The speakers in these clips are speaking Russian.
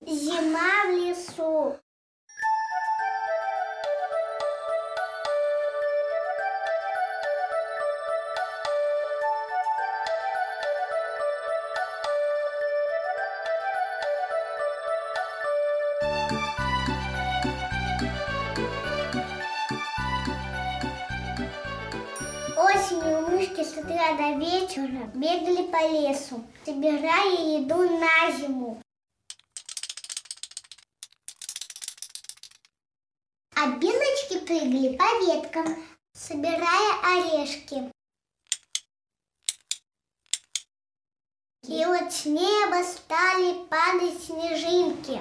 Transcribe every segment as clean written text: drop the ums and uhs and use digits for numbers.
Зима в лесу. Осенью мышки с утра до вечера бегали по лесу, собирая еду на зиму. А белочки прыгали по веткам, собирая орешки. И вот с неба стали падать снежинки.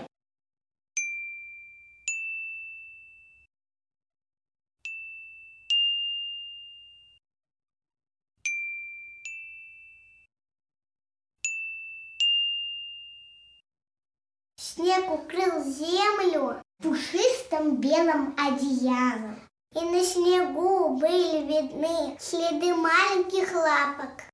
Снег укрыл землю пушистым белым одеялом. И на снегу были видны следы маленьких лапок.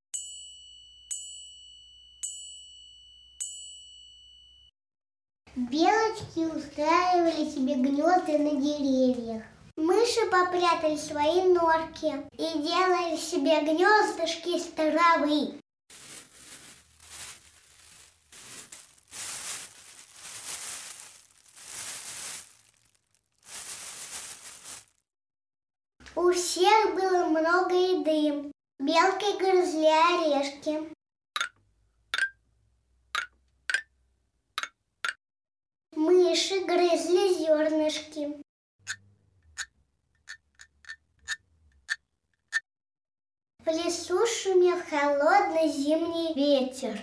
Белочки устраивали себе гнезда на деревьях. Мыши попрятали свои норки и делали себе гнездышки из травы. У всех было много еды. Белки грызли орешки. Мыши грызли зернышки. В лесу шумел холодный зимний ветер.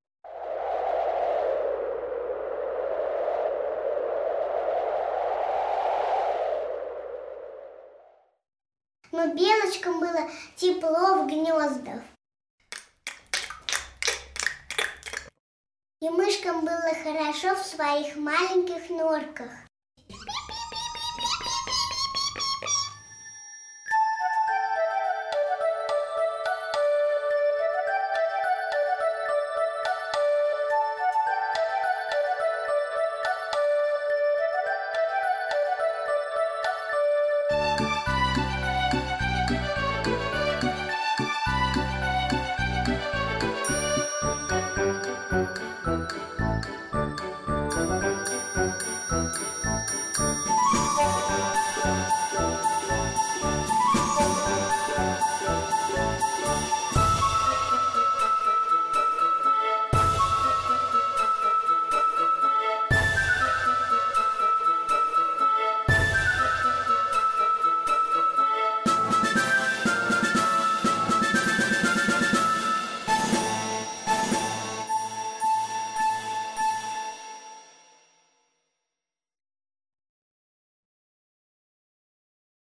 Но белочкам было тепло в гнездах. И мышкам было хорошо в своих маленьких норках.